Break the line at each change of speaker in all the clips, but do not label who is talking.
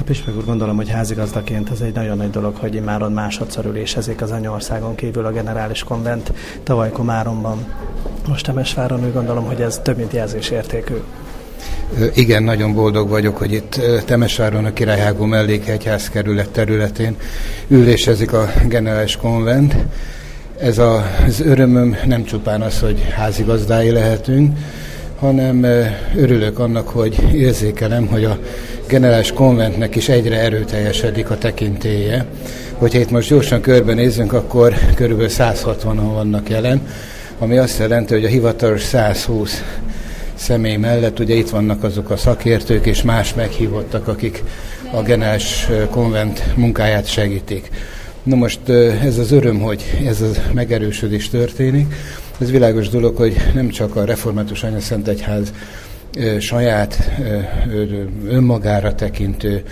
Püspök úr, gondolom, hogy házigazdaként ez egy nagyon nagy dolog, hogy immáron másodszor ülésezik az anyaországon kívül a generális konvent, tavaly Komáromban, most Temesváron. Úgy gondolom, hogy ez több mint jelzésértékű.
Igen, nagyon boldog vagyok, hogy itt Temesváron a Királyhágó mellékegyház kerület területén ülésezik a generális konvent. Ez az örömöm nem csupán az, hogy házigazdái lehetünk, hanem örülök annak, hogy érzékelem, hogy a generális konventnek is egyre erőteljesedik a tekintélye. Hogyha itt most gyorsan körbenézzünk, akkor körülbelül 160-an vannak jelen, ami azt jelenti, hogy a hivatalos 120 személy mellett ugye itt vannak azok a szakértők és más meghívottak, akik a generális konvent munkáját segítik. Na most ez az öröm, hogy ez a megerősödés történik. Ez világos dolog, hogy nem csak a Református Anyaszentegyház saját önmagára tekintő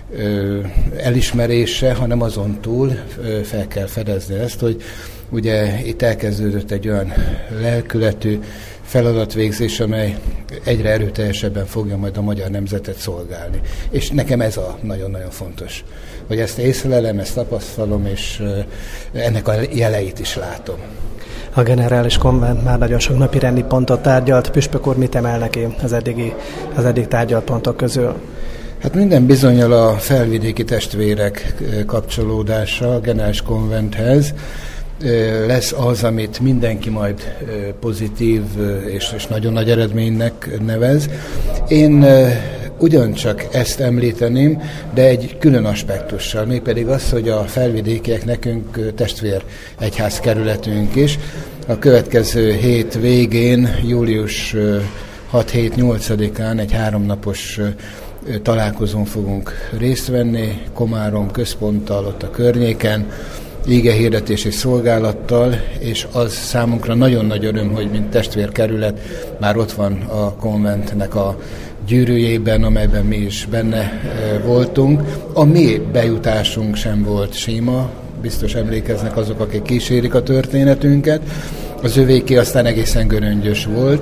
elismerése, hanem azon túl fel kell fedezni ezt, hogy ugye itt elkezdődött egy olyan lelkületű feladatvégzés, amely egyre erőteljesebben fogja majd a magyar nemzetet szolgálni. És nekem ez a nagyon-nagyon fontos, hogy ezt észlelem, ezt tapasztalom, és ennek a jeleit is látom.
A generális konvent már nagyon sok napirendi pontot tárgyalt. Püspök úr, mit emel neki az eddig tárgyalt pontok közül?
Hát minden bizonnyal a felvidéki testvérek kapcsolódása a generális konventhez lesz az, amit mindenki majd pozitív és nagyon nagy eredménynek nevez. Én ugyancsak ezt említeném, de egy külön aspektussal, mégpedig az, hogy a felvidékiek nekünk testvér egyház kerületünk is. A következő hét végén, július 6-7-8-án egy 3 napos találkozón fogunk részt venni, Komárom központtal, ott a környéken, igehirdetési szolgálattal, és az számunkra nagyon nagy öröm, hogy mint testvérkerület már ott van a konventnek a gyűrűjében, amelyben mi is benne voltunk. A mi bejutásunk sem volt sima, biztos emlékeznek azok, akik kísérik a történetünket. Az övéké aztán egészen göröngyös volt.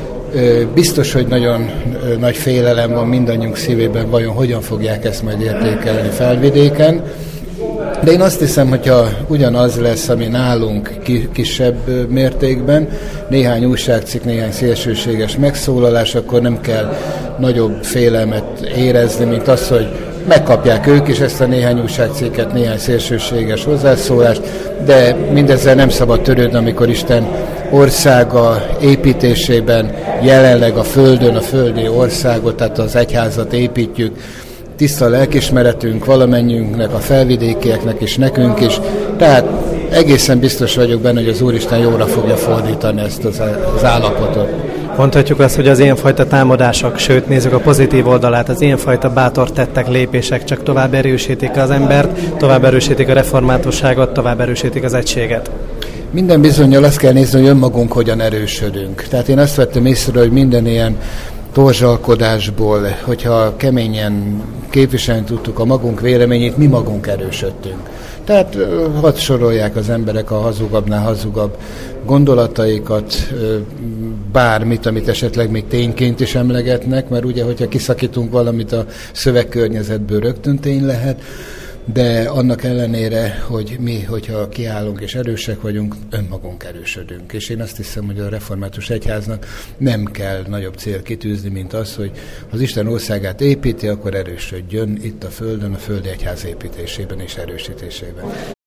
Biztos, hogy nagyon nagy félelem van mindannyiunk szívében, vajon hogyan fogják ezt majd értékelni Felvidéken. De én azt hiszem, hogyha ugyanaz lesz, ami nálunk kisebb mértékben, néhány újságcikk, néhány szélsőséges megszólalás, akkor nem kell nagyobb félelmet érezni, mint az, hogy megkapják ők is ezt a néhány újságcikket, néhány szélsőséges hozzászólást, de mindezzel nem szabad törődni, amikor Isten országa építésében jelenleg a földön, a földi országot, tehát az egyházat építjük, tiszta lelkismeretünk valamennyiünknek, a felvidékieknek és nekünk is. Tehát egészen biztos vagyok benne, hogy az Úristen jóra fogja fordítani ezt az állapotot.
Mondhatjuk azt, hogy az ilyenfajta támadások, sőt nézzük a pozitív oldalát, az ilyenfajta bátor tettek, lépések csak tovább erősítik az embert, tovább erősítik a reformátusságot, tovább erősítik az egységet.
Minden bizonnyal azt kell nézni, hogy önmagunk hogyan erősödünk. Tehát én azt vettem észre, hogy minden ilyen torzsalkodásból, hogyha keményen képviselni tudtuk a magunk véleményét, mi magunk erősödtünk. Tehát hadd sorolják az emberek a hazugabbnál hazugabb gondolataikat, bármit, amit esetleg még tényként is emlegetnek, mert ugye, hogyha kiszakítunk valamit a szövegkörnyezetből, rögtön tény lehet, de annak ellenére, hogy mi, hogyha kiállunk és erősek vagyunk, önmagunk erősödünk. És én azt hiszem, hogy a Református Egyháznak nem kell nagyobb cél kitűzni, mint az, hogy az Isten országát építi, akkor erősödjön itt a földön, a földi egyház építésében és erősítésében.